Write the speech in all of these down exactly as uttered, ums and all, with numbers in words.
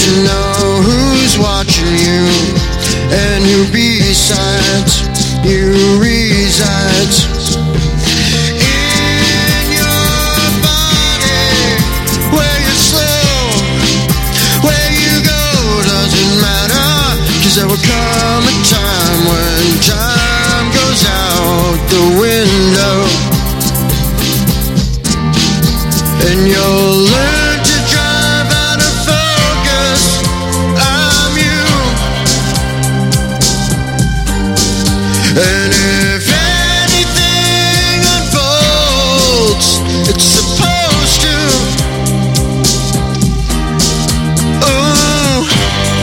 to know who's watching you and who besides you resides in your body. Where you're slow, where you go doesn't matter, 'cause there will come a time when time goes out the window, and you'll learn to drive out of focus. I'm you. And if anything unfolds, it's supposed to. Oh.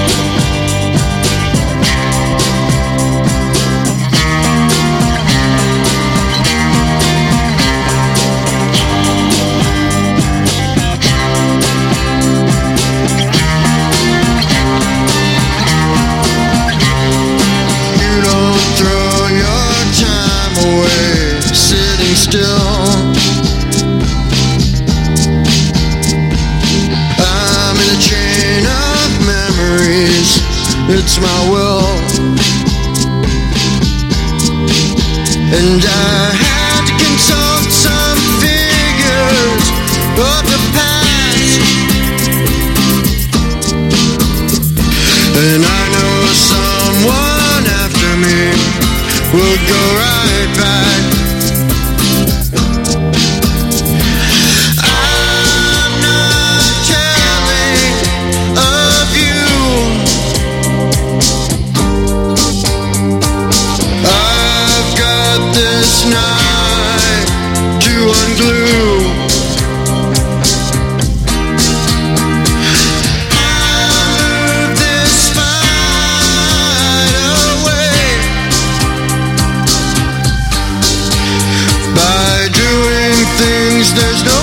You don't throw your time away sitting still. I'm in a chain of memories, it's my will, and I had to consult some figures of the past, and I know someone after me will go right back. I'm not telling of you. I've got this night to unglue. I'll move this fight away by doing things there's no